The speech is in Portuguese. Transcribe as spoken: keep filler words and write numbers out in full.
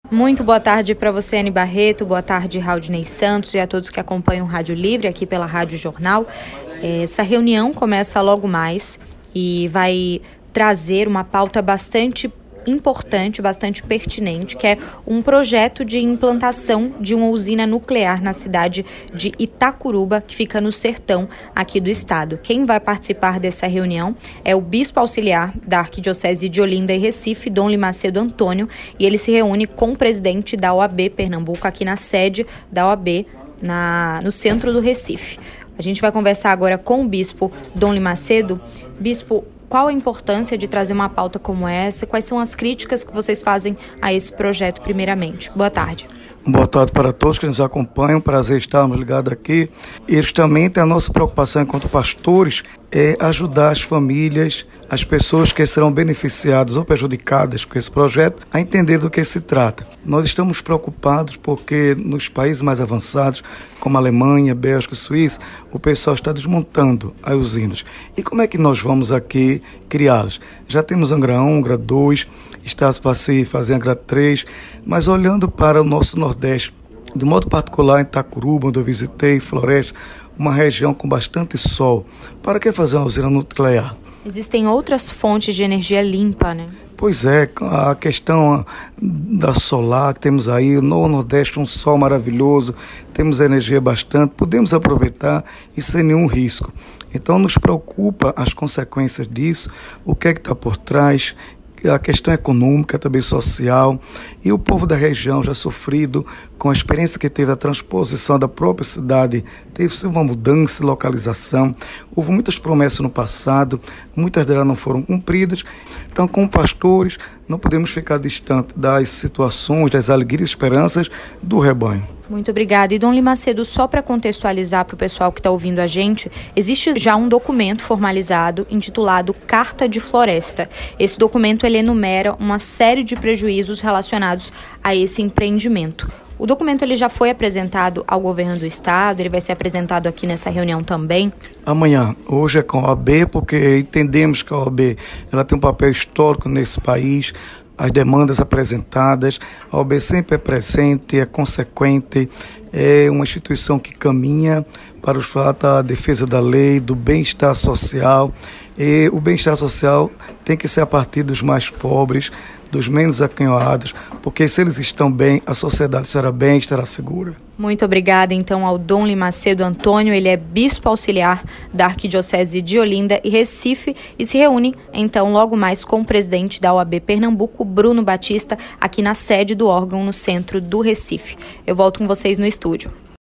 Muito boa tarde para você, Anne Barreto, boa tarde, Raudinei Santos, e a todos que acompanham o Rádio Livre aqui pela Rádio Jornal. Essa reunião começa logo mais e vai trazer uma pauta bastante importante, bastante pertinente, que é um projeto de implantação de uma usina nuclear na cidade de Itacuruba, que fica no sertão aqui do estado. Quem vai participar dessa reunião é o bispo auxiliar da Arquidiocese de Olinda e Recife, Dom Limacedo Antônio, e ele se reúne com o presidente da O A B Pernambuco aqui na sede da O A B, na, no centro do Recife. A gente vai conversar agora com o bispo Dom Limacedo. Bispo, qual a importância de trazer uma pauta como essa? Quais são as críticas que vocês fazem a esse projeto, primeiramente? Boa tarde. Boa tarde para todos que nos acompanham. Prazer estarmos ligados aqui. E justamente a nossa preocupação enquanto pastores é ajudar as famílias, as pessoas que serão beneficiadas ou prejudicadas com esse projeto a entender do que se trata. Nós estamos preocupados porque nos países mais avançados, como a Alemanha, Bélgica e Suíça, o pessoal está desmontando as usinas. E como é que nós vamos aqui criá-las? Já temos Angra um, Angra dois, está para se fazer Angra três, mas olhando para o nosso Nordeste, de modo particular em Itacuruba, onde eu visitei, Floresta, uma região com bastante sol, para que fazer uma usina nuclear? Existem outras fontes de energia limpa, né? Pois é, a questão da solar que temos aí, no Nordeste um sol maravilhoso, temos energia bastante, podemos aproveitar e sem nenhum risco. Então nos preocupa as consequências disso, o que é que está por trás, a questão econômica, também social, e o povo da região já sofrido com a experiência que teve a transposição da própria cidade, teve uma mudança de localização, houve muitas promessas no passado, muitas delas não foram cumpridas. Então, como pastores, não podemos ficar distante das situações, das alegrias e esperanças do rebanho. Muito obrigada. E Dom Limacedo, só para contextualizar para o pessoal que está ouvindo a gente, existe já um documento formalizado intitulado Carta de Floresta. Esse documento ele enumera uma série de prejuízos relacionados a esse empreendimento. O documento ele já foi apresentado ao governo do estado, ele vai ser apresentado aqui nessa reunião também? Amanhã. Hoje é com a O A B, porque entendemos que a O A B ela tem um papel histórico nesse país. As demandas apresentadas, a O A B sempre é presente, é consequente, é uma instituição que caminha para os fatos da defesa da lei, do bem-estar social. E o bem-estar social tem que ser a partir dos mais pobres, dos menos aquinhoados, porque se eles estão bem, a sociedade estará bem, estará segura. Muito obrigada, então, ao Dom Limacedo Antônio. Ele é bispo auxiliar da Arquidiocese de Olinda e Recife e se reúne, então, logo mais com o presidente da O A B Pernambuco, Bruno Batista, aqui na sede do órgão no centro do Recife. Eu volto com vocês no estúdio.